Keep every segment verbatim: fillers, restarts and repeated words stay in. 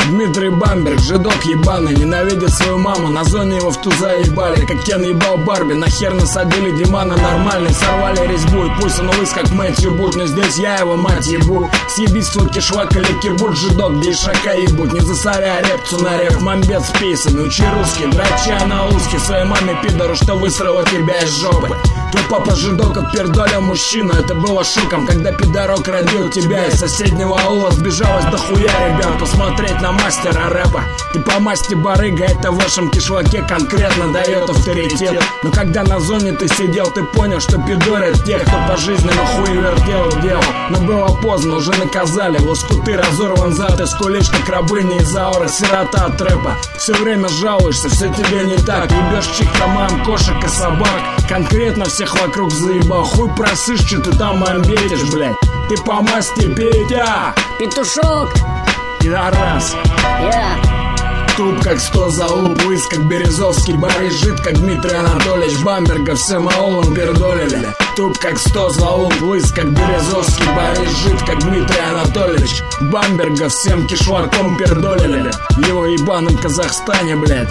Дмитрий Бамберг, жидок ебаный, ненавидит свою маму. На зоне его в туза ебали, как Кен ебал Барби. Нахер насадили Димана нормальный, сорвали резьбу. И пусть он лыс, как Мэтью Бут, но здесь я его мать ебу. Съебись свой кишвак или кирбут, жидок, где ишака ебут. Не засоряй репцу на реп, мамбет с пейсами. Учи русский, драча на узке своей маме пидору, что высрала тебя из жопы. Твой папа жидок отпердолил мужчину, это было шоком, когда пидорок родил тебя. Из соседнего аула сбежалось дохуя ребят посмотреть на мастера рэпа. Ты по масти барыга, это в вашем кишлаке конкретно дает авторитет. Но когда на зоне ты сидел, ты понял, что пидорят тех, кто по жизни на хуй вертел делал. Но было поздно, уже наказали, лоскуты разорван зад. Ты скулишь, как рабыня из ауры, сирота от рэпа. Все время жалуешься, все тебе не так. Ебешь чихтомам кошек и собак, конкретно всех вокруг заебал. Хуй просышь, что ты там амбетишь, блядь. Ты по масти Петя, петушок, пидорас, я туп как сто залуп, лыс как Березовский, Борис жид как Дмитрий Анатольевич Бамберга, всем аулом пердолили. Туп как сто залуп, лыс как Березовский, Борис жид как Дмитрий Анатольевич Бамберга, всем кишваком пердолили. В его ебаном Казахстане, блядь.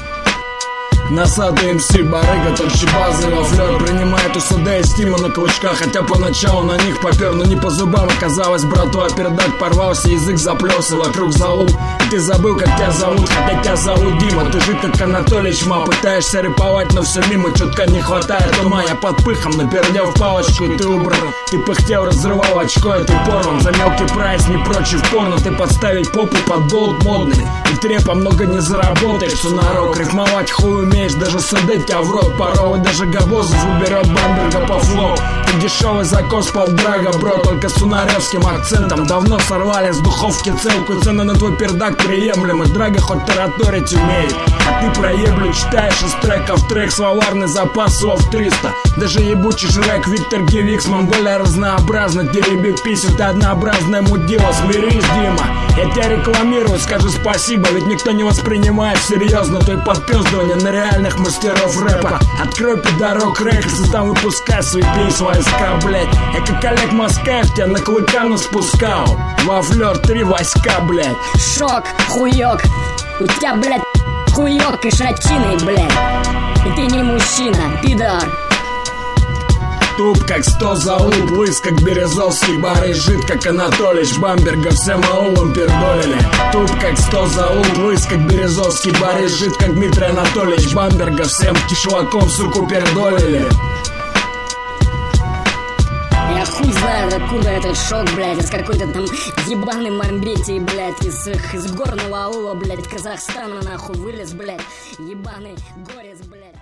Носатый эм си барыга, тот щебазый во флёр, принимает у суда и стима на клычках. Хотя поначалу на них попер, но не по зубам оказалось. Братва пердак порвался, язык заплёс и вокруг залуп. И ты забыл, как тебя зовут, хотя тебя зовут Дима. Ты жид как Анатолич, ма, пытаешься рэповать, но все мимо, чутка не хватает ума. Я под пыхом напердел в палочку, и ты убрал. Ты пыхтел, разрывал очко, и ты порван. За мелкий прайс, не прочь в порно. Ты подставить попу под болт модный. И трепа много не заработаешь, что народ. Рифмовать хуй умеешь, даже садить тебя в рот. Порой даже Габозов уберет Бамберга по флоу. Ты дешевый закос полдрага, бро, только с сунаревским акцентом. Давно сорвали с духовки целку, цены на твой пердак приемлемы. Драга хоть тараторить умеет, а ты проеблю читаешь из трека в трек. Словарный запас слов триста. Даже ебучий жрек Виктор Гевиксман более разнообразно. Теребит писю, ты однообразное мудило. Смирись, Дима, я тебя рекламирую, скажи спасибо. Ведь никто не воспринимает серьезно твои подпёздывания на реальных мастеров рэпа. Открой пидорок рекордс и там выпускай свои пейс войска, блять. Я как Олег Москаев тебя на клыкану спускал. Во флёр три войска, блять. Шок, хуёк, у тебя, блять, хуёк и шатчины, блять. И ты не мужчина, пидор. Туп как сто залуп, лыс как Березовский, Борис жид как Анатолич Бамберга, всем аулом пердолили. Туп как сто залуп, лыс как Березовский, Борис жид как Дмитрий Анатольевич Бамберга, всем кишлаком, суку, пердолили. Я хуй знаю, откуда этот шок, блядь, из какой-то там ебаной Мамбетии, блядь, из, из горного аула, блядь, Казахстана нахуй вылез, блядь, ебаный горец, блядь.